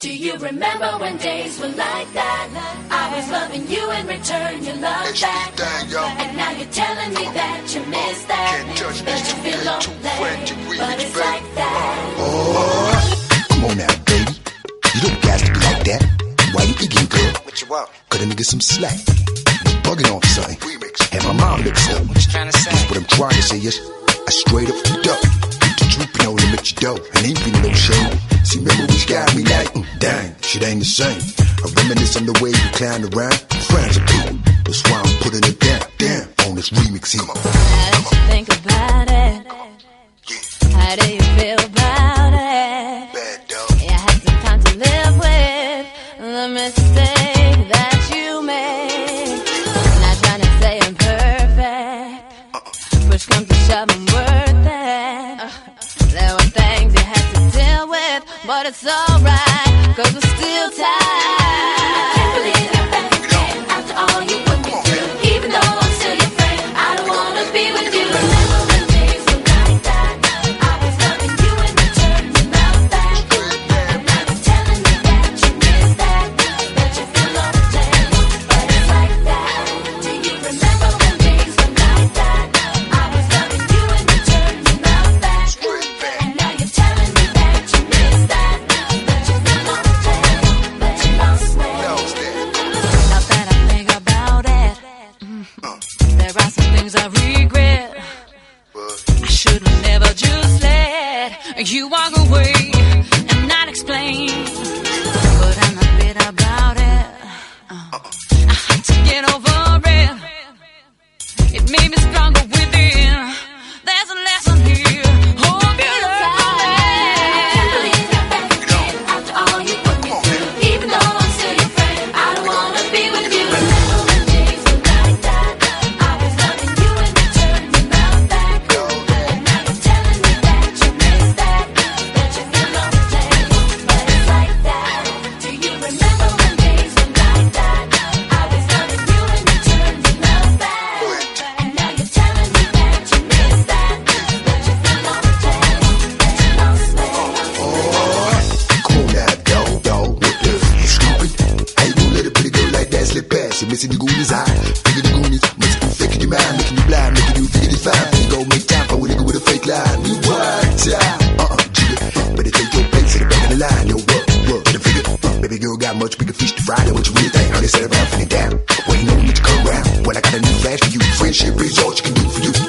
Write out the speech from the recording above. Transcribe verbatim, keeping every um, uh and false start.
Do you remember when days were like that? I was loving you in return, you loved back. And now you're telling me that you miss that. That you feel lonely, but it's like that. Oh, come on now, baby. You don't got to be like that. Why you thinking, girl? What you want? Cut a nigga some slack. You bugging off something. And my mom looks up. What you trying to say? That's what I'm trying to say is, I straight up the duck. Put the drooping on him at your dough. And ain't feeling no shame. See, memories got me like, mm, dang, shit ain't the same. I reminisce on the way you clown around. Friends are cool. That's why I'm putting it down, damn, on this remix here. How did you think about it? How do you feel about it? Bad dog. You had some time to live with the mistake that you made. Not trying to say I'm perfect. Push comes to shove, I'm worth it. There were things you had to deal with, but it's alright, cause we're still tight. I can't believe you're back again after all you put me through. Even though I'm still your friend, I don't wanna be with you. Remember when days were like that? I was loving you in return, you loved back. And now you're telling me that you miss that. That you feel lonely, but it's like that. Do you remember when days were like that? I was loving you in return, you loved back. And now you're telling me that you miss that. That you feel lonely, but you lost me. Now that I think about it, mm, there are some things I regret. I should have never just let you walk away and not explain. But I'm not bitter about it. Uh, I had to get over it. It made me stronger within. There's a lesson here. Hope you learn from it. After all you put me through, even though I'm still your friend, I don't wanna be with you. Remember when days were like that? I was loving you in return, you loved back. And now you're telling me that you miss that. That you feel lonely, but it's like that. Do you remember when days were like that? I was loving you in return, you loved back. And now you're telling me that you miss that. That you feel lonely, that you lost me. Come on now, dog, dog, what the? You stupid? How you gonna let a pretty girl like that slip past you? Missing the goonies eye. Figure the goonies must be faking your mind, making you blind, making you figure it's fine. You gon' make time for a nigga with a fake line. You what? Uh-uh, jigger. Better take your place at the back of the line. Yo, what, what? Better figure. Uh, baby girl got much bigger fish to fry than what you really think. Honey, set around, finna down. Waiting on you to come around. Well, I got a new flash for you. Friendship is all you can do for you.